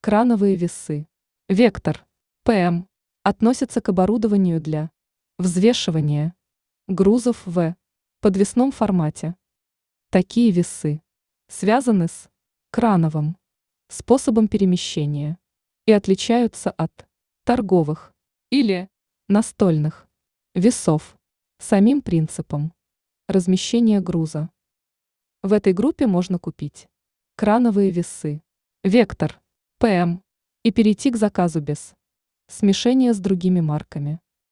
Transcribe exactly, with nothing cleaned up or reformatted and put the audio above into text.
Крановые весы. Вектор ПМ относится к оборудованию для взвешивания грузов в подвесном формате. Такие весы связаны с крановым способом перемещения и отличаются от торговых или настольных весов самим принципом размещения груза. В этой группе можно купить крановые весы Вектор ПМ и перейти к заказу без смешения с другими марками.